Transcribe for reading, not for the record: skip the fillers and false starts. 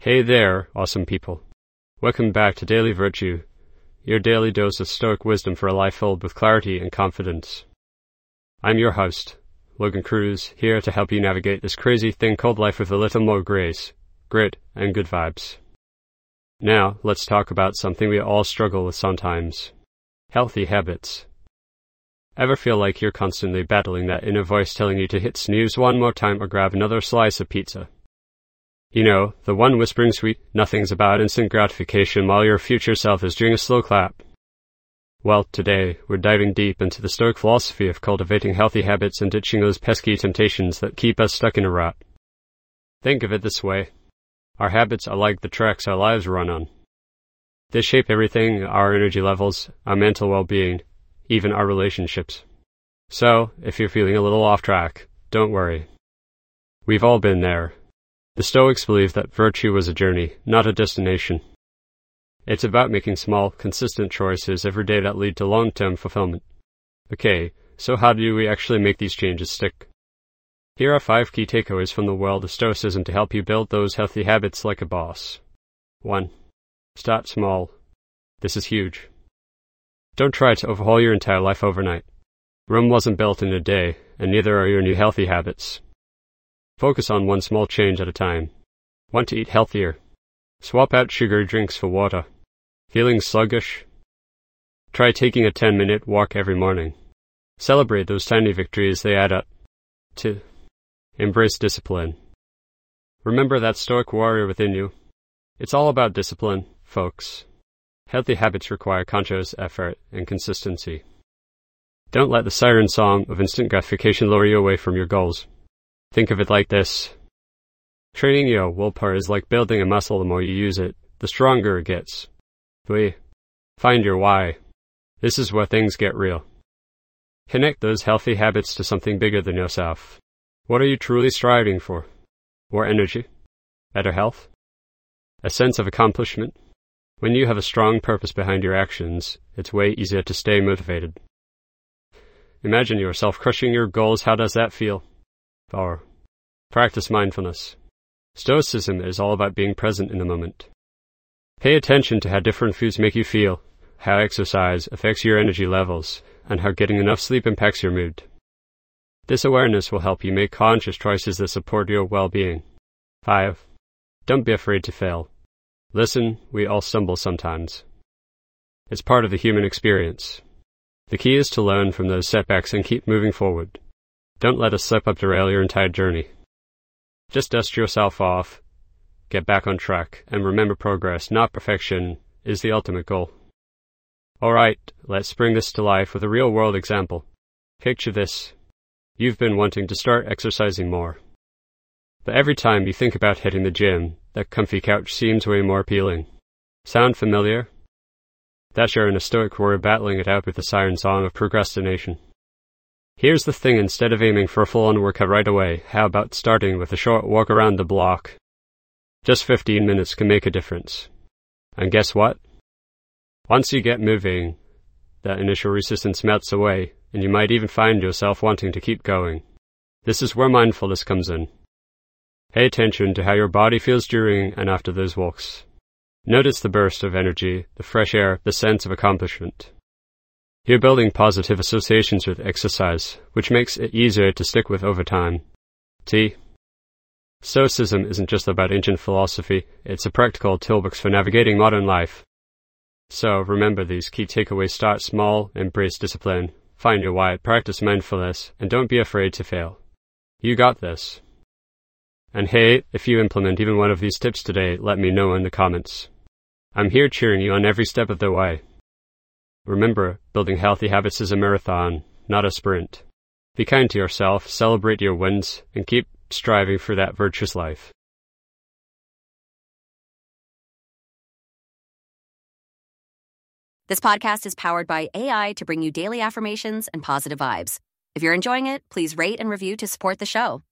Hey there, awesome people. Welcome back to Daily Virtue, your daily dose of Stoic wisdom for a life filled with clarity and confidence. I'm your host, Logan Cruz, here to help you navigate this crazy thing called life with a little more grace, grit, and good vibes. Now, let's talk about something we all struggle with sometimes. Healthy habits. Ever feel like you're constantly battling that inner voice telling you to hit snooze one more time or grab another slice of pizza? You know, the one whispering sweet nothings about instant gratification while your future self is doing a slow clap. Well, today, we're diving deep into the Stoic philosophy of cultivating healthy habits and ditching those pesky temptations that keep us stuck in a rut. Think of it this way. Our habits are like the tracks our lives run on. They shape everything: our energy levels, our mental well-being, even our relationships. So, if you're feeling a little off track, don't worry. We've all been there. The Stoics believed that virtue was a journey, not a destination. It's about making small, consistent choices every day that lead to long-term fulfillment. Okay, so how do we actually make these changes stick? Here are 5 key takeaways from the world of Stoicism to help you build those healthy habits like a boss. 1. Start small. This is huge. Don't try to overhaul your entire life overnight. Rome wasn't built in a day, and neither are your new healthy habits. Focus on one small change at a time. Want to eat healthier? Swap out sugary drinks for water. Feeling sluggish? Try taking a 10-minute walk every morning. Celebrate those tiny victories, they add up. 2. Embrace discipline. Remember that Stoic warrior within you. It's all about discipline, folks. Healthy habits require conscious effort and consistency. Don't let the siren song of instant gratification lure you away from your goals. Think of it like this. Training your willpower is like building a muscle. The more you use it, the stronger it gets. 3. Find your why. This is where things get real. Connect those healthy habits to something bigger than yourself. What are you truly striving for? More energy? Better health? A sense of accomplishment? When you have a strong purpose behind your actions, it's way easier to stay motivated. Imagine yourself crushing your goals. How does that feel? 4. Practice mindfulness. Stoicism is all about being present in the moment. Pay attention to how different foods make you feel, how exercise affects your energy levels, and how getting enough sleep impacts your mood. This awareness will help you make conscious choices that support your well-being. 5. Don't be afraid to fail. Listen, we all stumble sometimes. It's part of the human experience. The key is to learn from those setbacks and keep moving forward. Don't let a slip-up derail your entire journey. Just dust yourself off, get back on track, and remember progress, not perfection, is the ultimate goal. Alright, let's bring this to life with a real-world example. Picture this. You've been wanting to start exercising more. But every time you think about hitting the gym, that comfy couch seems way more appealing. Sound familiar? That's you're in a Stoic warrior battling it out with the siren song of procrastination. Here's the thing: instead of aiming for a full-on workout right away, how about starting with a short walk around the block? Just 15 minutes can make a difference. And guess what? Once you get moving, that initial resistance melts away, and you might even find yourself wanting to keep going. This is where mindfulness comes in. Pay attention to how your body feels during and after those walks. Notice the burst of energy, the fresh air, the sense of accomplishment. You're building positive associations with exercise, which makes it easier to stick with over time. Stoicism isn't just about ancient philosophy, it's a practical toolbox for navigating modern life. So remember these key takeaways: start small, embrace discipline, find your why, practice mindfulness, and don't be afraid to fail. You got this. And hey, if you implement even one of these tips today, let me know in the comments. I'm here cheering you on every step of the way. Remember, building healthy habits is a marathon, not a sprint. Be kind to yourself, celebrate your wins, and keep striving for that virtuous life. This podcast is powered by AI to bring you daily affirmations and positive vibes. If you're enjoying it, please rate and review to support the show.